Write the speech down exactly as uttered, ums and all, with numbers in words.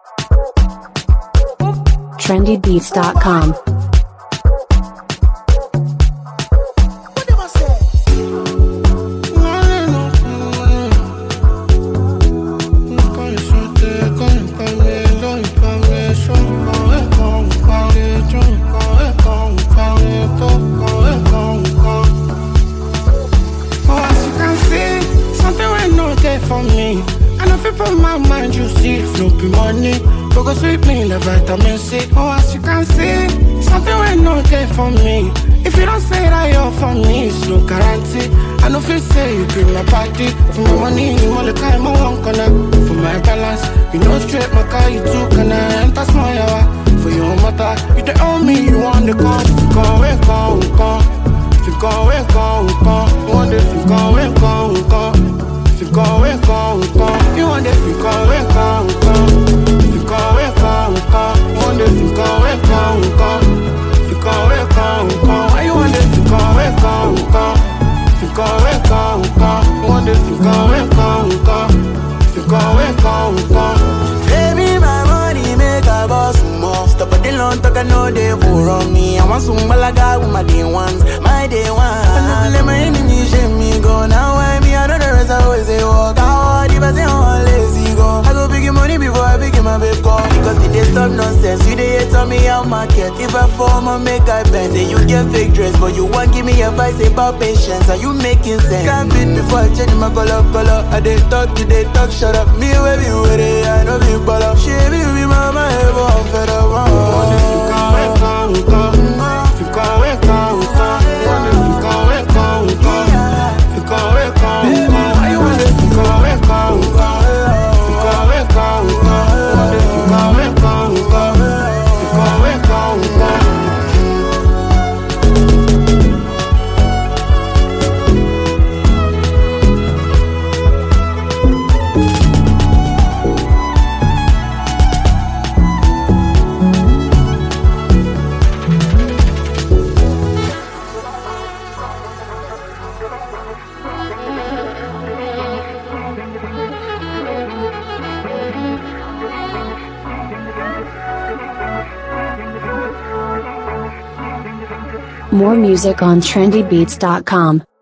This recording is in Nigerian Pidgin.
trendy beats dot com. For me, I know fit for my mind, you see, no be money. Focus with me, the vitamin C. Oh, as you can see, something will not there for me. If you don't say that you're for me, it's no guarantee. I know fit say you bring my body. For my money, you want the kind my one corner. For my balance, you know straight my car, you too can I enter small yawa. For your mother, you the own me, you want the call. If you go away, go, go. If you go away, go, go. You want the if you go away, go, go. Fico away, go, go. You want it, fico away, go, go. Fico away, go, go. You want it, fico away, go, go. Fico away, go, go. Why you want it, fico away, go, go. Fico away, go, go. You want it, fico away, go, go. Fico away, go, go. Baby, my money make a boss more. Stop a deal on talk, I know they for on me. I want some balaga with my day ones, my day one. I let my enemies shame me go. Now I me, I know the rest I always say walk out. If I say I'm lazy go, I go big money before I begin my babe call. Because it is stop nonsense, you they hate on me out market. If I form I make I bend, say you get fake dress, but you want give me advice about patience. Are you making sense? Can't beat before I change my color, color. I they talk, you they talk, shut up. Me baby, with it, I know big baller. She be be mama, ever I'm fed up. More music on trendy beats dot com.